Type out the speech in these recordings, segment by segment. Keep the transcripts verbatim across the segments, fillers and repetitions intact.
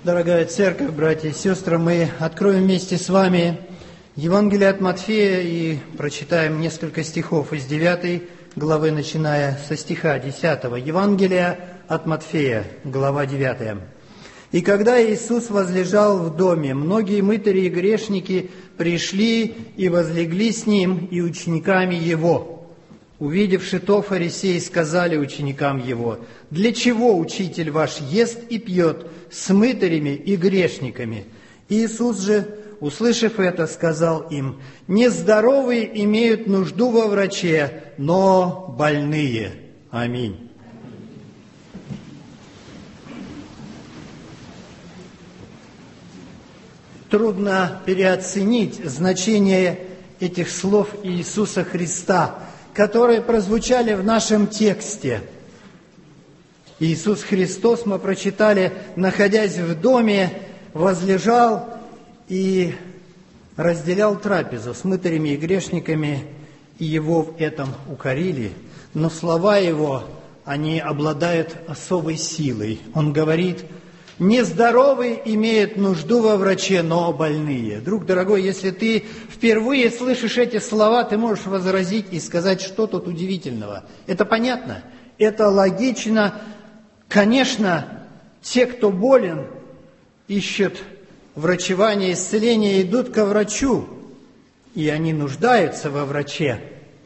Дорогая церковь, братья и сестры, мы откроем вместе с вами Евангелие от Матфея и прочитаем несколько стихов из девятой главы, начиная со стиха десятого. Евангелие от Матфея, глава девятая. «И когда Иисус возлежал в доме, многие мытари и грешники пришли и возлегли с Ним и учениками Его. Увидевши то, фарисеи сказали ученикам Его: „Для чего Учитель ваш ест и пьет с мытарями и грешниками?“ Иисус же, услышав это, сказал им: „Нездоровые имеют нужду во враче, но больные“». Аминь. Трудно переоценить значение этих слов Иисуса Христа, которые прозвучали в нашем тексте. Иисус Христос, мы прочитали, находясь в доме, возлежал и разделял трапезу с мытарями и грешниками, и Его в этом укорили. Но слова Его, они обладают особой силой. Он говорит: «Нездоровые имеют нужду во враче, но больные». Друг дорогой, если ты впервые слышишь эти слова, ты можешь возразить и сказать, что тут удивительного. Это понятно, это логично. Конечно, те, кто болен, ищут врачевание, исцеление, идут ко врачу, и они нуждаются во враче.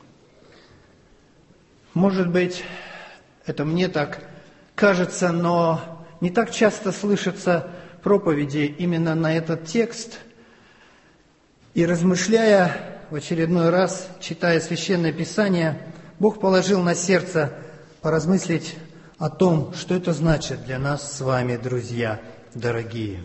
Может быть, это мне так кажется, но не так часто слышатся проповеди именно на этот текст. И размышляя в очередной раз, читая Священное Писание, Бог положил на сердце поразмыслить о том, что это значит для нас с вами, друзья дорогие.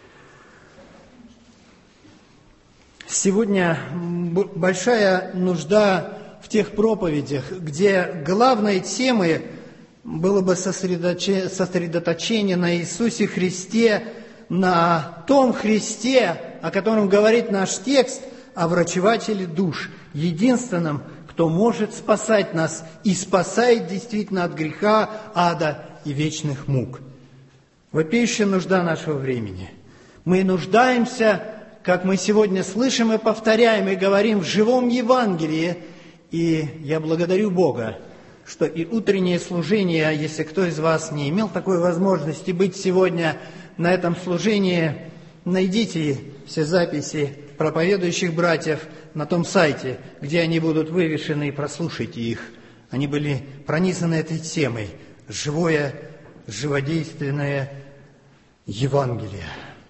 Сегодня большая нужда в тех проповедях, где главной темой было бы сосредоточение на Иисусе Христе, на том Христе, о котором говорит наш текст, о врачевателе душ, единственном, кто может спасать нас и спасает действительно от греха, ада и вечных мук. Вопиющая нужда нашего времени. Мы нуждаемся, как мы сегодня слышим и повторяем, и говорим в живом Евангелии, и я благодарю Бога, что и утреннее служение, если кто из вас не имел такой возможности быть сегодня на этом служении, найдите все записи проповедующих братьев на том сайте, где они будут вывешены, и прослушайте их. Они были пронизаны этой темой. Живое, живодейственное Евангелие.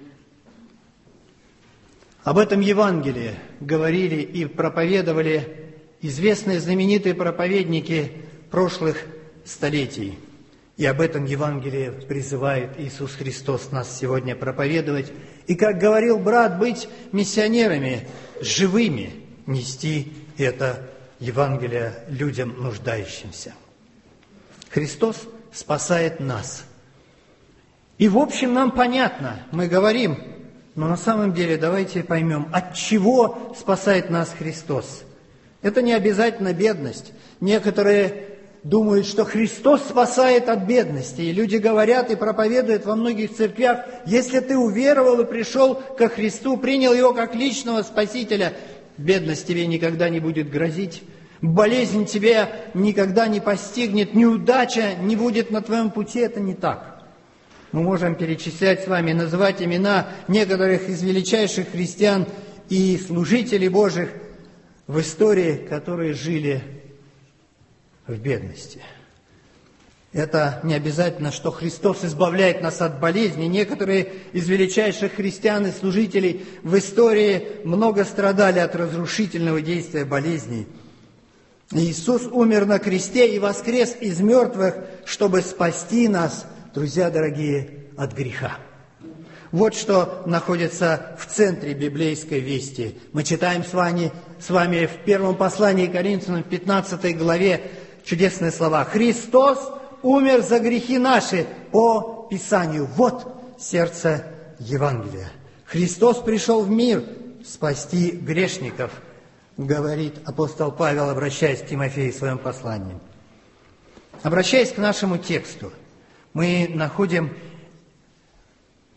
Об этом Евангелии говорили и проповедовали известные знаменитые проповедники прошлых столетий. И об этом Евангелие призывает Иисус Христос нас сегодня проповедовать. И, как говорил брат, быть миссионерами, живыми, нести это Евангелие людям нуждающимся. Христос спасает нас. И, в общем, нам понятно, мы говорим, но на самом деле давайте поймем, от чего спасает нас Христос. Это не обязательно бедность. Некоторые думают, что Христос спасает от бедности. И люди говорят и проповедуют во многих церквях: если ты уверовал и пришел ко Христу, принял Его как личного Спасителя, бедность тебе никогда не будет грозить, болезнь тебя никогда не постигнет, неудача не будет на твоем пути. Это не так. Мы можем перечислять с вами, называть имена некоторых из величайших христиан и служителей Божьих в истории, которые жили в бедности. Это не обязательно, что Христос избавляет нас от болезни. Некоторые из величайших христиан и служителей в истории много страдали от разрушительного действия болезней. Иисус умер на кресте и воскрес из мертвых, чтобы спасти нас, друзья дорогие, от греха. Вот что находится в центре библейской вести. Мы читаем с вами, с вами в первом послании к Коринфянам, в пятнадцатой главе, чудесные слова: «Христос умер за грехи наши по Писанию». Вот сердце Евангелия. Христос пришел в мир спасти грешников, говорит апостол Павел, обращаясь к Тимофею в своем послании. Обращаясь к нашему тексту, мы находим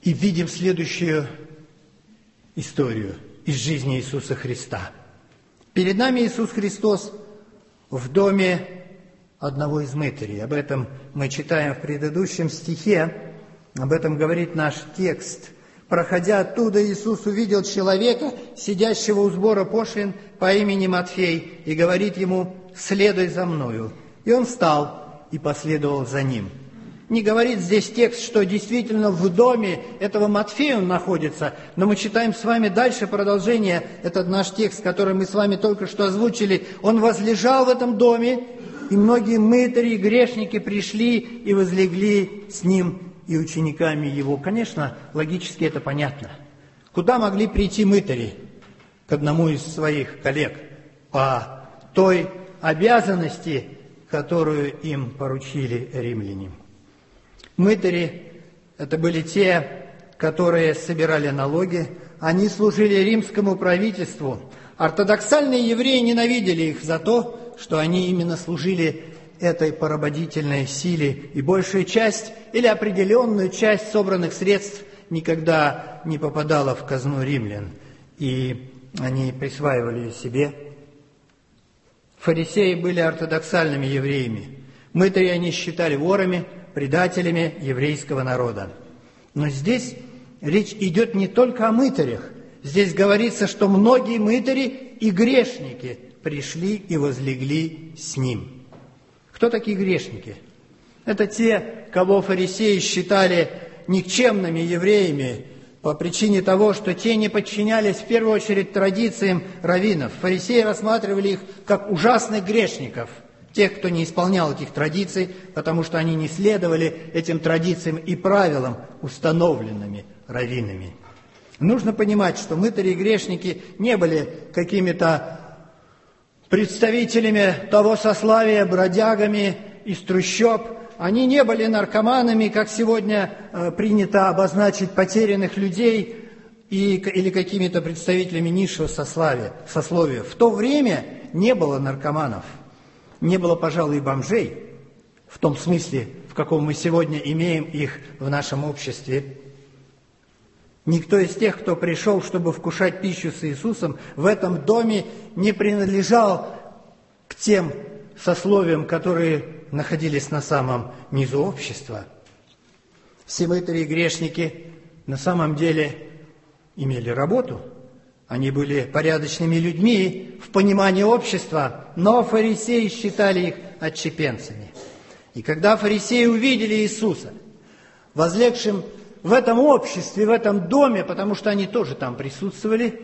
И видим следующую историю из жизни Иисуса Христа. Перед нами Иисус Христос в доме одного из мытарей. Об этом мы читаем в предыдущем стихе, об этом говорит наш текст. Проходя оттуда, Иисус увидел человека, сидящего у сбора пошлин по имени Матфей, и говорит ему: «Следуй за мною». И он встал и последовал за ним. Не говорит здесь текст, что действительно в доме этого Матфея он находится, но мы читаем с вами дальше продолжение, этот наш текст, который мы с вами только что озвучили. Он возлежал в этом доме, и многие мытари и грешники пришли и возлегли с ним и учениками его. Конечно, логически это понятно. Куда могли прийти мытари? К одному из своих коллег по той обязанности, которую им поручили римляне. Мытари – это были те, которые собирали налоги, они служили римскому правительству. Ортодоксальные евреи ненавидели их за то, что они именно служили этой поработительной силе, и большая часть или определенную часть собранных средств никогда не попадала в казну римлян, и они присваивали ее себе. Фарисеи были ортодоксальными евреями. Мытари они считали ворами, предателями еврейского народа. Но здесь речь идет не только о мытарях. Здесь говорится, что многие мытари и грешники пришли и возлегли с ним. Кто такие грешники? Это те, кого фарисеи считали никчемными евреями по причине того, что те не подчинялись в первую очередь традициям раввинов. Фарисеи рассматривали их как ужасных грешников, тех, кто не исполнял этих традиций, потому что они не следовали этим традициям и правилам, установленными раввинами. Нужно понимать, что мытари и грешники не были какими-то представителями того сословия, бродягами из трущоб. Они не были наркоманами, как сегодня э, принято обозначить потерянных людей, и, или какими-то представителями низшего сословия, сословия. В то время не было наркоманов, не было, пожалуй, и бомжей, в том смысле, в каком мы сегодня имеем их в нашем обществе. Никто из тех, кто пришел, чтобы вкушать пищу с Иисусом, в этом доме не принадлежал к тем сословиям, которые находились на самом низу общества. Все мытари и грешники на самом деле имели работу. Они были порядочными людьми в понимании общества, но фарисеи считали их отщепенцами. И когда фарисеи увидели Иисуса, возлегшим в этом обществе, в этом доме, потому что они тоже там присутствовали,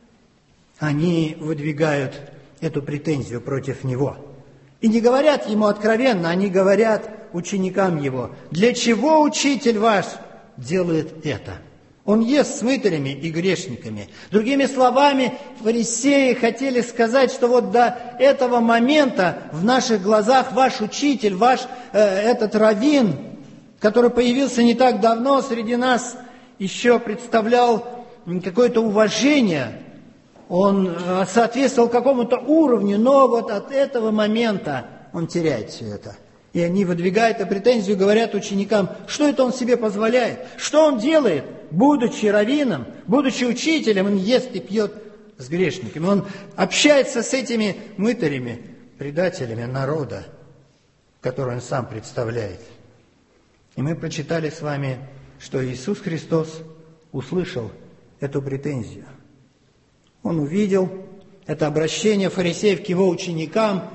они выдвигают эту претензию против Него. И не говорят Ему откровенно, они говорят ученикам Его: «Для чего учитель ваш делает это?» Он ест с мытарями и грешниками. Другими словами, фарисеи хотели сказать, что вот до этого момента в наших глазах ваш учитель, ваш э, этот раввин, который появился не так давно среди нас, еще представлял какое-то уважение, он соответствовал какому-то уровню, но вот от этого момента он теряет все это. И они выдвигают эту претензию, говорят ученикам: что это он себе позволяет, что он делает, будучи раввином, будучи учителем, он ест и пьет с грешниками, он общается с этими мытарями, предателями народа, который он сам представляет. И мы прочитали с вами, что Иисус Христос услышал эту претензию. Он увидел это обращение фарисеев к его ученикам.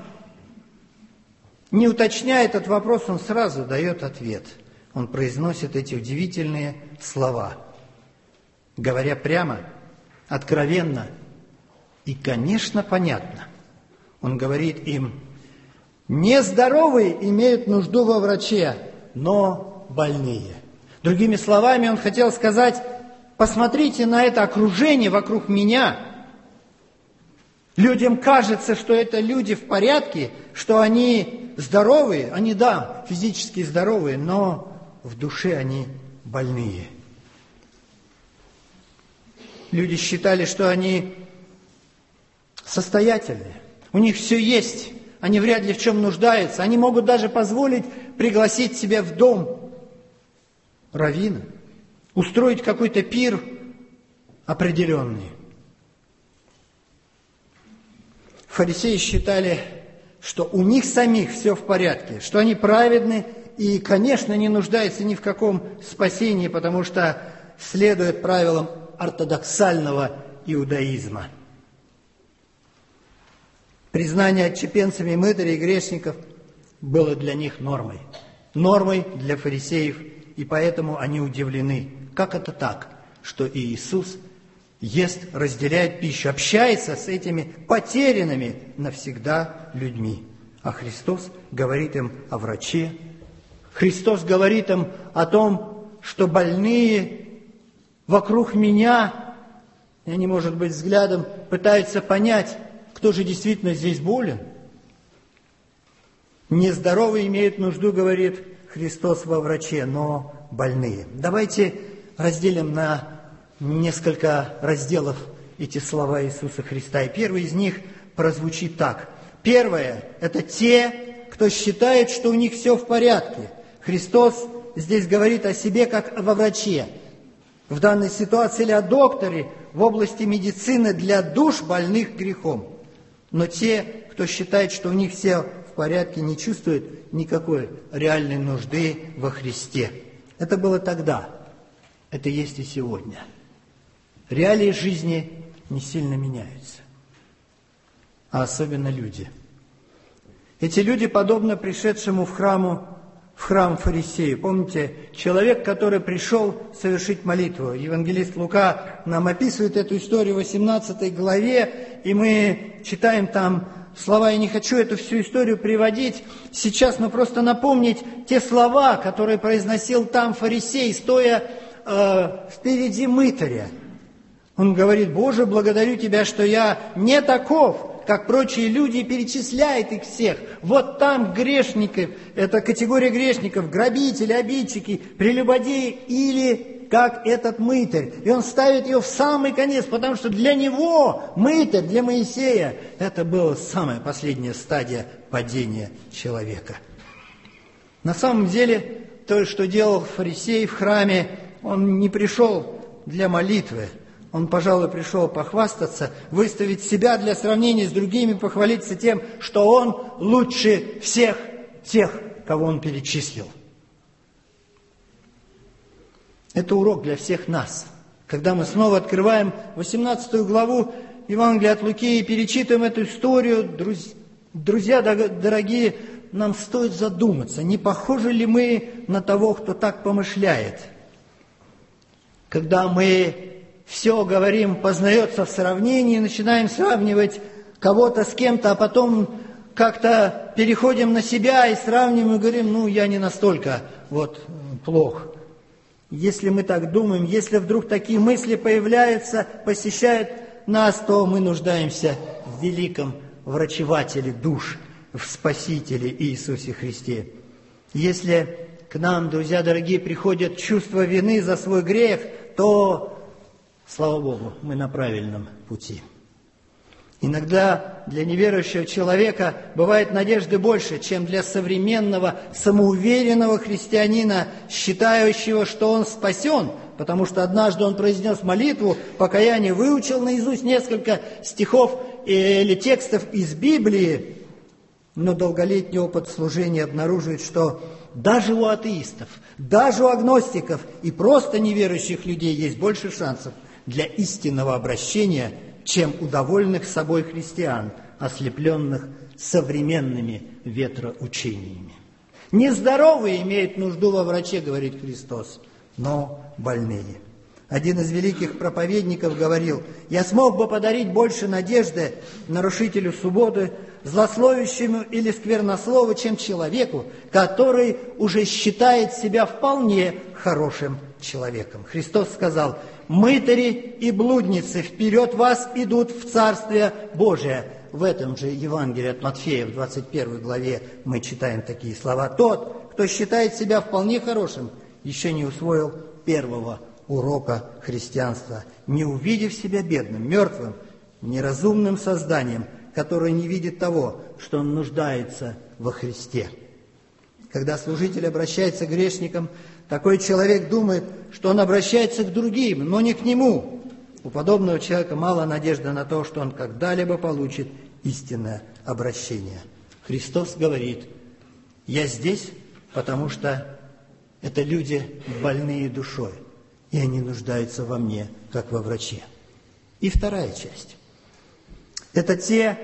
Не уточняя этот вопрос, он сразу дает ответ. Он произносит эти удивительные слова, говоря прямо, откровенно и, конечно, понятно. Он говорит им: нездоровые имеют нужду во враче, но больные. Другими словами, он хотел сказать: посмотрите на это окружение вокруг меня. Людям кажется, что это люди в порядке, что они здоровые. Они, да, физически здоровые, но в душе они больные. Люди считали, что они состоятельные, у них все есть, они вряд ли в чем нуждаются, они могут даже позволить пригласить себя в дом раввина, устроить какой-то пир определенный. Фарисеи считали, что у них самих все в порядке, что они праведны и, конечно, не нуждаются ни в каком спасении, потому что следуют правилам ортодоксального иудаизма. Признание отщепенцами мытарей и грешников было для них нормой. Нормой для фарисеев, и поэтому они удивлены. Как это так, что Иисус ест, разделяет пищу, общается с этими потерянными навсегда людьми? А Христос говорит им о враче. Христос говорит им о том, что больные вокруг меня, и они, может быть, взглядом пытаются понять, кто же действительно здесь болен. Нездоровые имеют нужду, говорит Христос, во враче, но больные. Давайте разделим на несколько разделов эти слова Иисуса Христа. И первый из них прозвучит так. Первое – это те, кто считает, что у них все в порядке. Христос здесь говорит о себе как во враче. В данной ситуации или о докторе в области медицины для душ больных грехом. Но те, кто считает, что у них все в порядке, не чувствуют никакой реальной нужды во Христе. Это было тогда, это есть и сегодня. Реалии жизни не сильно меняются, а особенно люди. Эти люди подобны пришедшему в храму, в храм фарисею. Помните, человек, который пришел совершить молитву. Евангелист Лука нам описывает эту историю в восемнадцатой главе, и мы читаем там слова. Я не хочу эту всю историю приводить сейчас, но просто напомнить те слова, которые произносил там фарисей, стоя э, впереди мытаря. Он говорит: «Боже, благодарю Тебя, что я не таков, как прочие люди», и перечисляет их всех. Вот там грешники, это категория грешников, грабители, обидчики, прелюбодеи или как этот мытарь. И он ставит ее в самый конец, потому что для него, мытарь, для Моисея, это была самая последняя стадия падения человека. На самом деле, то, что делал фарисей в храме, он не пришел для молитвы. Он, пожалуй, пришел похвастаться, выставить себя для сравнения с другими, похвалиться тем, что он лучше всех тех, кого он перечислил. Это урок для всех нас. Когда мы снова открываем восемнадцатую главу Евангелия от Луки и перечитываем эту историю, друзья дорогие, нам стоит задуматься, не похожи ли мы на того, кто так помышляет. Когда мы все, говорим, познается в сравнении, начинаем сравнивать кого-то с кем-то, а потом как-то переходим на себя и сравниваем, и говорим: ну, я не настолько вот плох. Если мы так думаем, если вдруг такие мысли появляются, посещают нас, то мы нуждаемся в великом врачевателе душ, в Спасителе Иисусе Христе. Если к нам, друзья дорогие, приходит чувство вины за свой грех, то слава Богу, мы на правильном пути. Иногда для неверующего человека бывает надежды больше, чем для современного самоуверенного христианина, считающего, что он спасен, потому что однажды он произнес молитву покаяния, выучил наизусть несколько стихов или текстов из Библии, но долголетний опыт служения обнаруживает, что даже у атеистов, даже у агностиков и просто неверующих людей есть больше шансов для истинного обращения, чем у довольных собой христиан, ослепленных современными ветроучениями. Нездоровые имеют нужду во враче, говорит Христос, но больные. Один из великих проповедников говорил: «Я смог бы подарить больше надежды нарушителю субботы, злословящему или сквернослову, чем человеку, который уже считает себя вполне хорошим человеком». Христос сказал: «Мытари и блудницы вперед вас идут в Царствие Божие». В этом же Евангелии от Матфея, в двадцать первой главе, мы читаем такие слова: «Тот, кто считает себя вполне хорошим, еще не усвоил первого урока христианства, не увидев себя бедным, мертвым, неразумным созданием, которое не видит того, что он нуждается во Христе». Когда служитель обращается к грешникам, Такой человек думает, что он обращается к другим, но не к нему. У подобного человека мало надежды на то, что он когда-либо получит истинное обращение. Христос говорит: «Я здесь, потому что это люди больные душой, и они нуждаются во мне, как во враче». И вторая часть. Это те,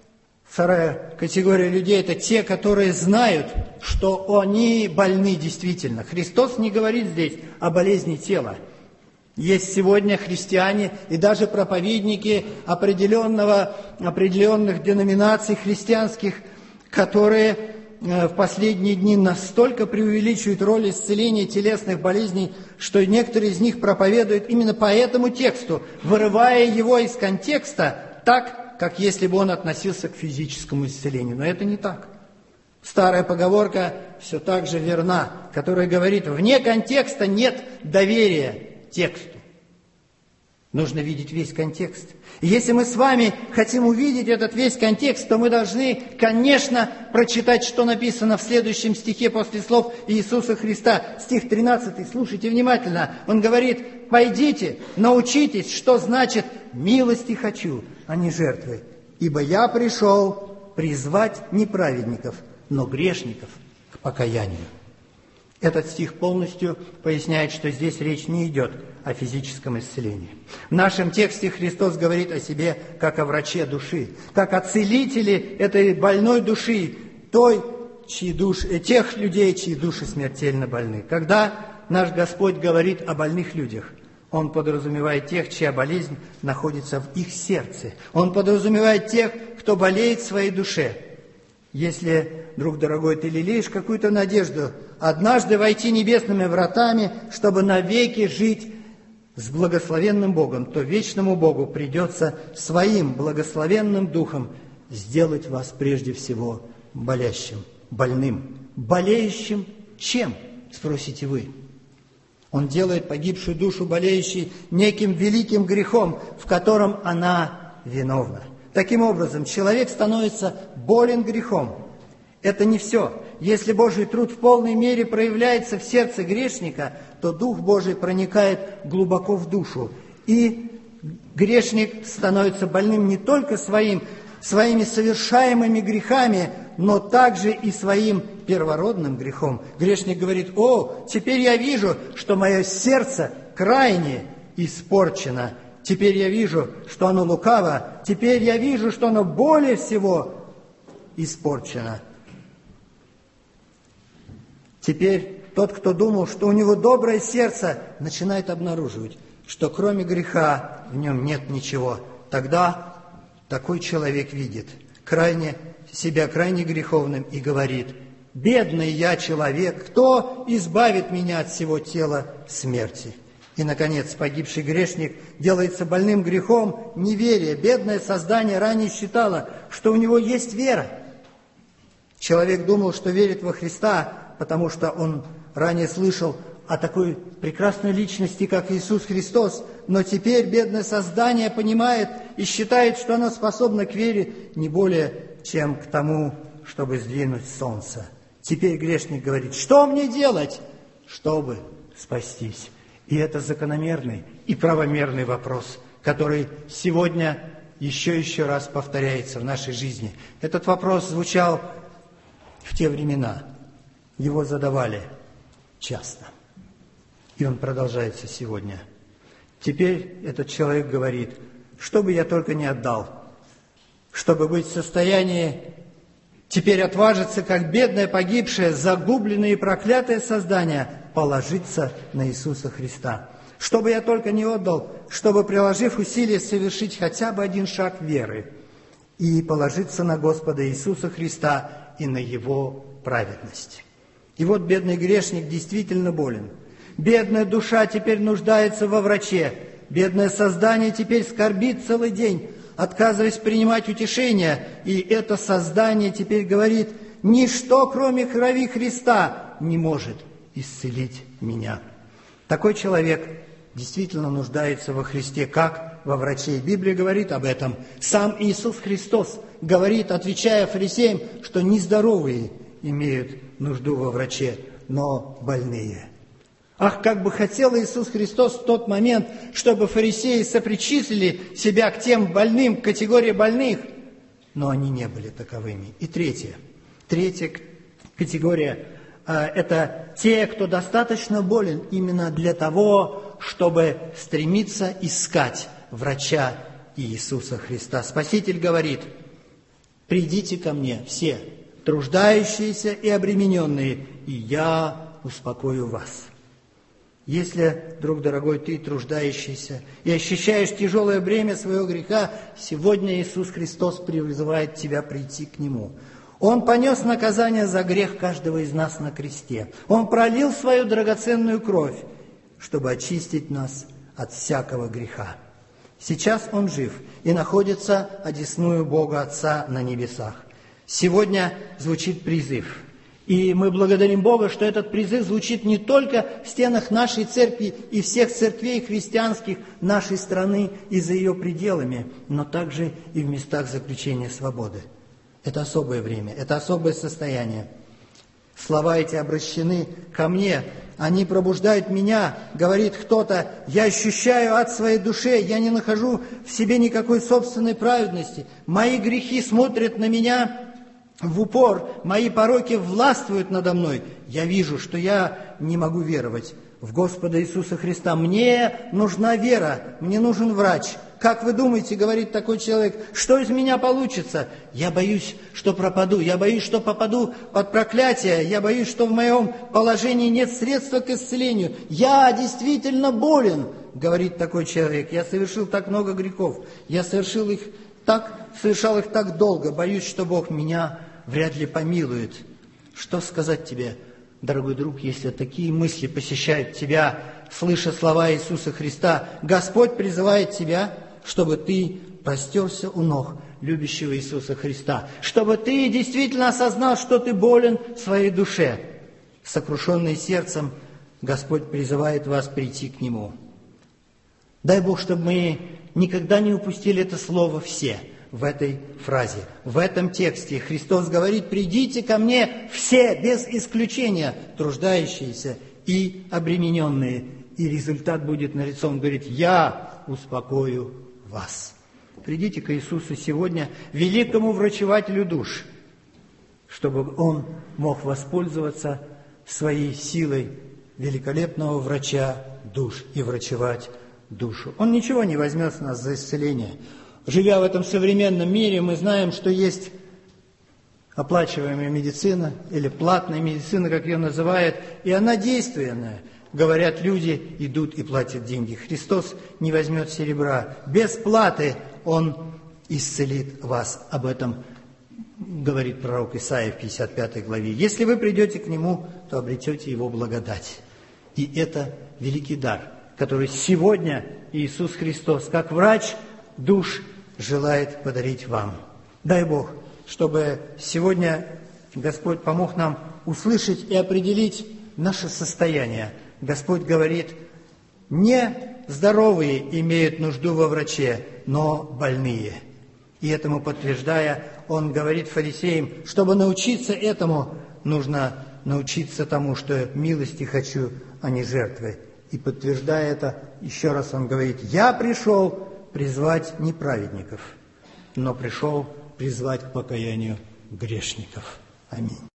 вторая категория людей, это те, которые знают, что они больны действительно. Христос не говорит здесь о болезни тела. Есть сегодня христиане и даже проповедники определенного, определенных деноминаций христианских, которые в последние дни настолько преувеличивают роль исцеления телесных болезней, что некоторые из них проповедуют именно по этому тексту, вырывая его из контекста так, как если бы он относился к физическому исцелению. Но это не так. Старая поговорка все так же верна, которая говорит: вне контекста нет доверия тексту. Нужно видеть весь контекст. И если мы с вами хотим увидеть этот весь контекст, то мы должны, конечно, прочитать, что написано в следующем стихе после слов Иисуса Христа. Стих тринадцатый, слушайте внимательно. Он говорит: «Пойдите, научитесь, что значит милости хочу, а не жертвы. Ибо я пришел призвать не праведников, но грешников к покаянию». Этот стих полностью поясняет, что здесь речь не идет о физическом исцелении. В нашем тексте Христос говорит о себе как о враче души, как о целителе этой больной души, той, чьи души, тех людей, чьи души смертельно больны. Когда наш Господь говорит о больных людях, Он подразумевает тех, чья болезнь находится в их сердце. Он подразумевает тех, кто болеет в своей душе. Если, друг дорогой, ты лелеешь какую-то надежду однажды войти небесными вратами, чтобы навеки жить с благословенным Богом, то вечному Богу придется своим благословенным духом сделать вас прежде всего болящим, больным. Болеющим чем, спросите вы? Он делает погибшую душу болеющей неким великим грехом, в котором она виновна. Таким образом, человек становится болен грехом. Это не все. Если Божий труд в полной мере проявляется в сердце грешника, то Дух Божий проникает глубоко в душу. И грешник становится больным не только своим, своими совершаемыми грехами, но также и своим первородным грехом. Грешник говорит: «О, теперь я вижу, что мое сердце крайне испорчено. Теперь я вижу, что оно лукаво. Теперь я вижу, что оно более всего испорчено». Теперь тот, кто думал, что у него доброе сердце, начинает обнаруживать, что кроме греха в нем нет ничего. Тогда такой человек видит крайне, себя крайне греховным и говорит: «Бедный я человек, кто избавит меня от всего тела смерти?» И, наконец, погибший грешник делается больным грехом неверия. Бедное создание ранее считало, что у него есть вера. Человек думал, что верит во Христа, потому что он ранее слышал о такой прекрасной личности, как Иисус Христос, но теперь бедное создание понимает и считает, что оно способно к вере не более, чем к тому, чтобы сдвинуть солнце. Теперь грешник говорит: «Что мне делать, чтобы спастись?» И это закономерный и правомерный вопрос, который сегодня еще еще раз повторяется в нашей жизни. Этот вопрос звучал в те времена. Его задавали часто. И он продолжается сегодня. Теперь этот человек говорит: что бы я только не отдал, чтобы быть в состоянии теперь отважиться, как бедное, погибшее, загубленное и проклятое создание, положиться на Иисуса Христа. Что бы я только не отдал, чтобы, приложив усилия, совершить хотя бы один шаг веры и положиться на Господа Иисуса Христа и на Его праведность. И вот бедный грешник действительно болен. Бедная душа теперь нуждается во враче. Бедное создание теперь скорбит целый день, отказываясь принимать утешение. И это создание теперь говорит: «Ничто, кроме крови Христа, не может исцелить меня». Такой человек действительно нуждается во Христе, как во враче. Библия говорит об этом. Сам Иисус Христос говорит, отвечая фарисеям, что нездоровые имеют нужду во враче, но больные. Ах, как бы хотел Иисус Христос в тот момент, чтобы фарисеи сопричислили себя к тем больным, к категории больных, но они не были таковыми. И третье, третья категория – это те, кто достаточно болен именно для того, чтобы стремиться искать врача Иисуса Христа. Спаситель говорит: «Придите ко мне все, труждающиеся и обремененные, и я успокою вас». Если, друг дорогой, ты труждающийся и ощущаешь тяжелое бремя своего греха, сегодня Иисус Христос призывает тебя прийти к Нему. Он понес наказание за грех каждого из нас на кресте. Он пролил свою драгоценную кровь, чтобы очистить нас от всякого греха. Сейчас Он жив и находится одесную Бога Отца на небесах. Сегодня звучит призыв. И мы благодарим Бога, что этот призыв звучит не только в стенах нашей церкви и всех церквей христианских нашей страны и за ее пределами, но также и в местах заключения свободы. Это особое время, это особое состояние. Слова эти обращены ко мне, они пробуждают меня, говорит кто-то, я ощущаю ад в своей душе, я не нахожу в себе никакой собственной праведности, мои грехи смотрят на меня в упор, мои пороки властвуют надо мной. Я вижу, что я не могу веровать в Господа Иисуса Христа. Мне нужна вера, мне нужен врач. Как вы думаете, говорит такой человек, что из меня получится? Я боюсь, что пропаду, я боюсь, что попаду под проклятие, я боюсь, что в моем положении нет средства к исцелению. Я действительно болен, говорит такой человек. Я совершил так много грехов, я совершил их так, совершал их так долго, боюсь, что Бог меня вряд ли помилует. Что сказать тебе, дорогой друг, если такие мысли посещают тебя, слыша слова Иисуса Христа? Господь призывает тебя, чтобы ты простерся у ног любящего Иисуса Христа, чтобы ты действительно осознал, что ты болен в своей душе. Сокрушенный сердцем, Господь призывает вас прийти к Нему. Дай Бог, чтобы мы никогда не упустили это слово «все» в этой фразе, в этом тексте. Христос говорит: «Придите ко мне все, без исключения, труждающиеся и обремененные». И результат будет налицо. Он говорит: «Я успокою вас». Придите к Иисусу сегодня, великому врачевателю душ, чтобы Он мог воспользоваться своей силой великолепного врача душ и врачевать душу. Он ничего не возьмет с нас за исцеление. Живя в этом современном мире, мы знаем, что есть оплачиваемая медицина или платная медицина, как ее называют, и она действенная. Говорят, люди идут и платят деньги. Христос не возьмет серебра. Без платы Он исцелит вас. Об этом говорит пророк Исаия в пятьдесят пятой главе. Если вы придете к Нему, то обретете Его благодать. И это великий дар, который сегодня Иисус Христос, как врач душ, желает подарить вам. Дай Бог, чтобы сегодня Господь помог нам услышать и определить наше состояние. Господь говорит: не здоровые имеют нужду во враче, но больные. И этому подтверждая, Он говорит фарисеям, чтобы научиться этому, нужно научиться тому, что милости хочу, а не жертвы. И подтверждая это, еще раз Он говорит: я пришел призвать не праведников, но пришел призвать к покаянию грешников. Аминь.